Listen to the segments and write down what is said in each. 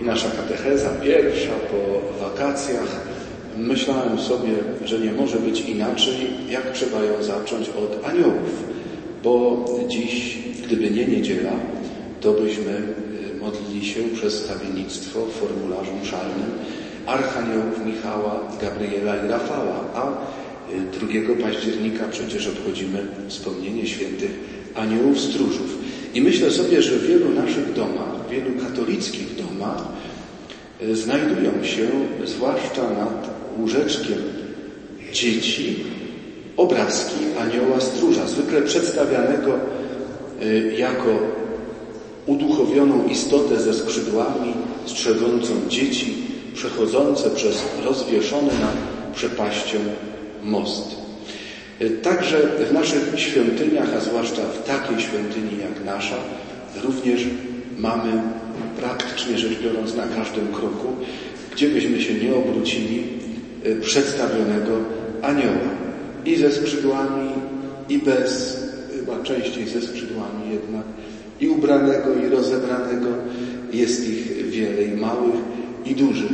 Nasza katecheza pierwsza po wakacjach. Myślałem sobie, że nie może być inaczej, jak trzeba ją zacząć od aniołów, bo dziś, gdyby nie niedziela, to byśmy modlili się przez stawiennictwo w formularzu mszalnym archaniołów Michała, Gabriela i Rafała, a 2 października przecież obchodzimy wspomnienie świętych aniołów stróżów. I myślę sobie, że w wielu naszych domach, w wielu katolickich domach znajdują się, zwłaszcza nad łóżeczkiem dzieci, obrazki anioła stróża, zwykle przedstawianego jako uduchowioną istotę ze skrzydłami, strzegącą dzieci, przechodzące przez rozwieszony nad przepaścią most. Także w naszych świątyniach, a zwłaszcza w takiej świątyni jak nasza, również mamy praktycznie rzecz biorąc na każdym kroku, gdzie byśmy się nie obrócili, przedstawionego anioła. I ze skrzydłami, i bez, chyba częściej ze skrzydłami jednak, i ubranego, i rozebranego. Jest ich wiele, i małych, i dużych.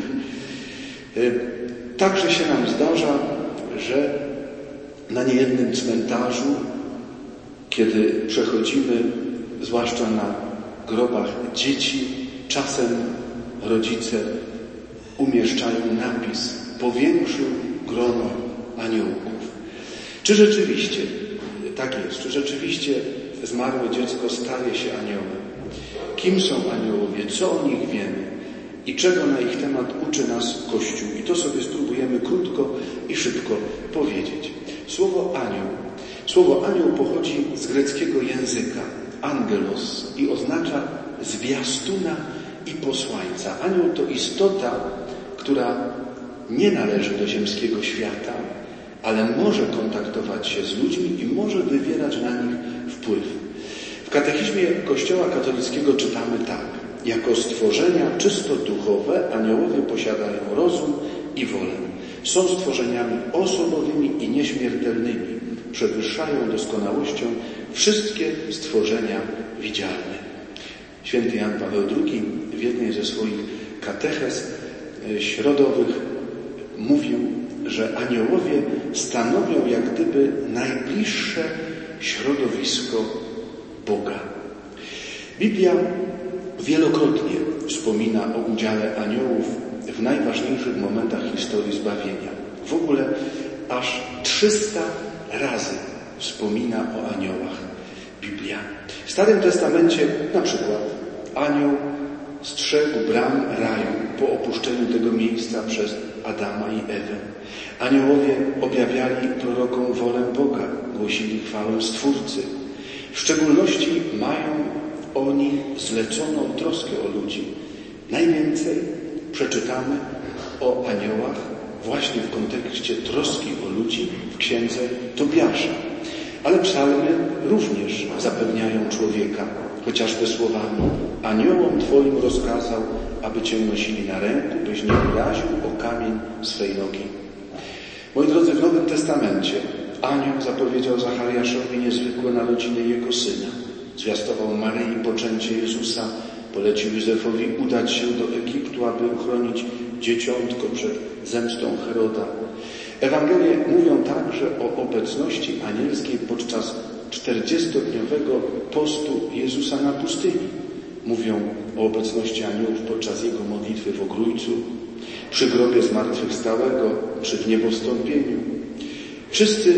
Także się nam zdarza, że na niejednym cmentarzu, kiedy przechodzimy, zwłaszcza na grobach dzieci, czasem rodzice umieszczają napis: powiększył grono aniołków. Czy rzeczywiście tak jest? Czy rzeczywiście zmarłe dziecko staje się aniołem? Kim są aniołowie? Co o nich wiemy? I czego na ich temat uczy nas Kościół? I to sobie spróbujemy krótko i szybko powiedzieć. Słowo anioł pochodzi z greckiego języka angelos i oznacza zwiastuna i posłańca. Anioł to istota, która nie należy do ziemskiego świata, ale może kontaktować się z ludźmi i może wywierać na nich wpływ. W katechizmie Kościoła katolickiego czytamy tak: jako stworzenia czysto duchowe aniołowie posiadają rozum i wolę. Są stworzeniami osobowymi i nieśmiertelnymi. Przewyższają doskonałością wszystkie stworzenia widzialne. Święty Jan Paweł II w jednej ze swoich katechez środowych mówił, że aniołowie stanowią jak gdyby najbliższe środowisko Boga. Biblia wielokrotnie wspomina o udziale aniołów w najważniejszych momentach historii zbawienia. W ogóle aż 300 razy wspomina o aniołach Biblia. W Starym Testamencie na przykład anioł strzegł bram raju po opuszczeniu tego miejsca przez Adama i Ewę. Aniołowie objawiali prorokom wolę Boga, głosili chwałę Stwórcy. W szczególności mają oni zleconą troskę o ludzi. Najwięcej przeczytamy o aniołach właśnie w kontekście troski o ludzi w księdze Tobiasza. Ale psalmy również zapewniają człowieka, chociażby słowami: aniołom Twoim rozkazał, aby Cię nosili na ręku, byś nie uraził o kamień swej nogi. Moi drodzy, w Nowym Testamencie anioł zapowiedział Zachariaszowi niezwykłe narodziny jego syna. Zwiastował Maryi poczęcie Jezusa, polecił Józefowi udać się do Egiptu, aby uchronić dzieciątko przed zemstą Heroda. Ewangelie mówią także o obecności anielskiej podczas 40-dniowego postu Jezusa na pustyni. Mówią o obecności aniołów podczas Jego modlitwy w Ogrójcu, przy grobie zmartwychwstałego, przy wniebowstąpieniu. Wszyscy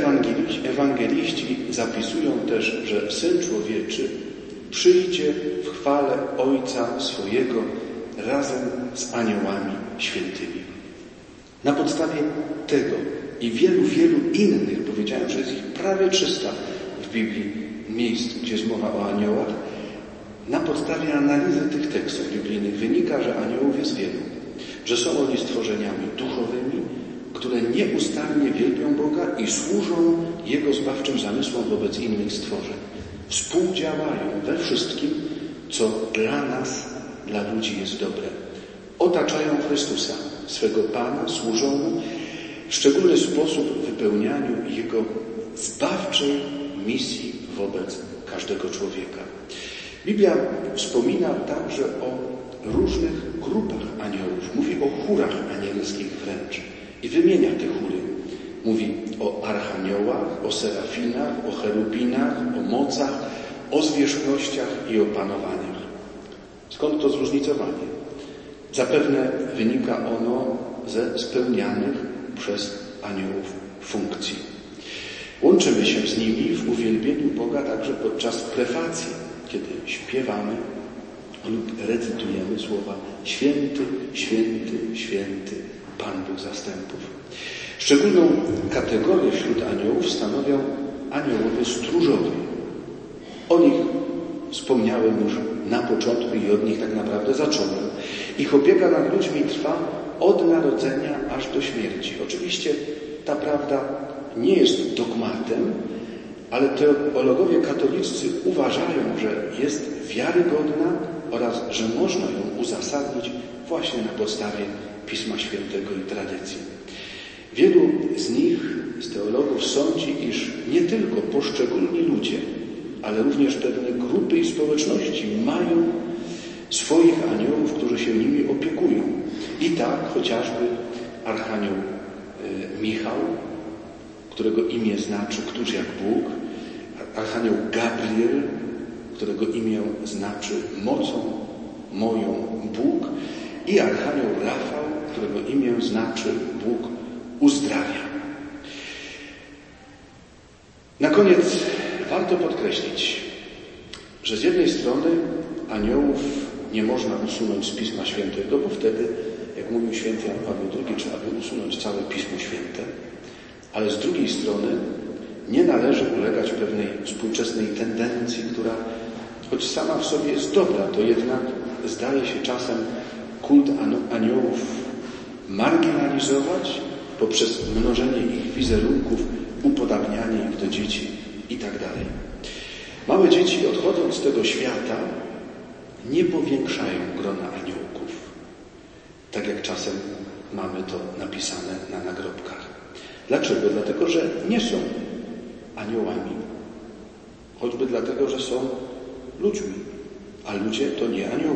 ewangeliści zapisują też, że Syn Człowieczy przyjdzie w chwale Ojca swojego razem z aniołami świętymi. Na podstawie tego i wielu, wielu innych, powiedziałem, że jest ich prawie 300 w Biblii miejsc, gdzie jest mowa o aniołach, na podstawie analizy tych tekstów biblijnych wynika, że aniołów jest wielu, że są oni stworzeniami duchowymi, które nieustannie wielbią Boga i służą Jego zbawczym zamysłom wobec innych stworzeń. Współdziałają we wszystkim, co dla nas, dla ludzi jest dobre. Otaczają Chrystusa, swego Pana, służą Mu, w szczególny sposób wypełnianiu Jego zbawczej misji wobec każdego człowieka. Biblia wspomina także o różnych grupach aniołów. Mówi o chórach anielskich wręcz. I wymienia te chóry. Mówi o archaniołach, o serafinach, o cherubinach, o mocach, o zwierzchnościach i o panowaniach. Skąd to zróżnicowanie? Zapewne wynika ono ze spełnianych przez aniołów funkcji. Łączymy się z nimi w uwielbieniu Boga także podczas prefacji, kiedy śpiewamy lub recytujemy słowa Święty, Święty, Święty, Pan Bóg zastępów. Szczególną kategorię wśród aniołów stanowią aniołowie stróżowie. O nich wspomniałem już na początku i od nich tak naprawdę zacząłem. Ich opieka nad ludźmi trwa od narodzenia aż do śmierci. Oczywiście ta prawda nie jest dogmatem, ale teologowie katolicy uważają, że jest wiarygodna oraz że można ją uzasadnić właśnie na podstawie Pisma Świętego i tradycji. Wielu z nich, z teologów, sądzi, iż nie tylko poszczególni ludzie, ale również pewne grupy i społeczności mają swoich aniołów, którzy się nimi opiekują. I tak chociażby archanioł Michał, którego imię znaczy któż jak Bóg, archanioł Gabriel, którego imię znaczy mocą moją Bóg, i archanioł Rafał, którego imię znaczy Bóg uzdrawia. Na koniec warto podkreślić, że z jednej strony aniołów nie można usunąć z Pisma Świętego, bo wtedy, jak mówił święty Jan Paweł II, trzeba by usunąć całe Pismo Święte, ale z drugiej strony nie należy ulegać pewnej współczesnej tendencji, która choć sama w sobie jest dobra, to jednak zdaje się czasem kult aniołów marginalizować poprzez mnożenie ich wizerunków, upodabnianie ich do dzieci itd. Małe dzieci, odchodząc z tego świata, nie powiększają grona aniołków, tak jak czasem mamy to napisane na nagrobkach. Dlaczego? Dlatego, że nie są aniołami. Choćby dlatego, że są ludźmi, a ludzie to nie anioły.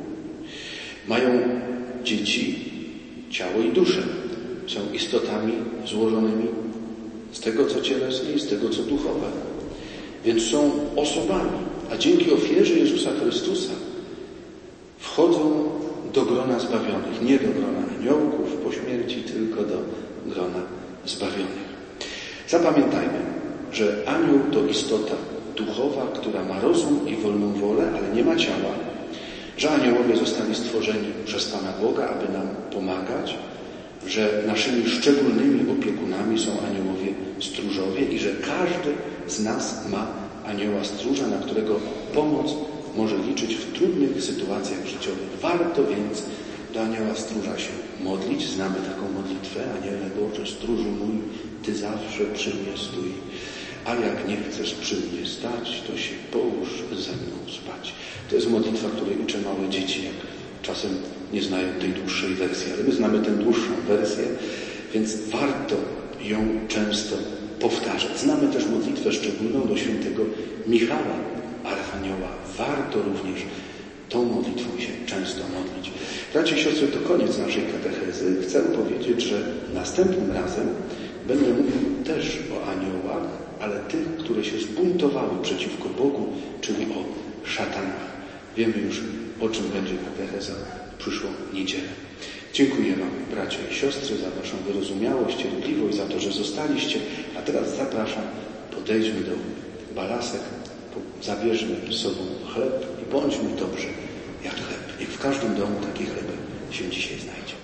Mają dzieci, ciało i duszę. Są istotami złożonymi z tego, co cielesne i z tego, co duchowe. Więc są osobami, a dzięki ofierze Jezusa Chrystusa wchodzą do grona zbawionych. Nie do grona aniołków po śmierci, tylko do grona zbawionych. Zapamiętajmy, że anioł to istota duchowa, która ma rozum i wolną wolę, ale nie ma ciała, że aniołowie zostali stworzeni przez Pana Boga, aby nam pomagać, że naszymi szczególnymi opiekunami są aniołowie stróżowie i że każdy z nas ma anioła stróża, na którego pomoc może liczyć w trudnych sytuacjach życiowych. Warto więc do anioła stróża się modlić. Znamy taką modlitwę: Aniele Boże, stróżu mój, Ty zawsze przy mnie stój. A jak nie chcesz przy mnie stać, to się połóż ze mną spać. To jest modlitwa, której uczę małe dzieci, jak czasem nie znają tej dłuższej wersji, ale my znamy tę dłuższą wersję, więc warto ją często powtarzać. Znamy też modlitwę szczególną do świętego Michała, archanioła. Warto również tą modlitwą się często modlić. Bracia i siostry, to koniec naszej katechezy. Chcę powiedzieć, że następnym razem będę mówił też o aniołach, ale tych, które się zbuntowały przeciwko Bogu, czyli o szatanach. Wiemy już, o czym będzie katecheza w przyszłą niedzielę. Dziękuję Wam, bracia i siostry, za Waszą wyrozumiałość, cierpliwość, za to, że zostaliście. A teraz zapraszam, podejdźmy do balasek, zabierzmy z sobą chleb i bądźmy dobrzy jak chleb. Niech w każdym domu taki chleb się dzisiaj znajdzie.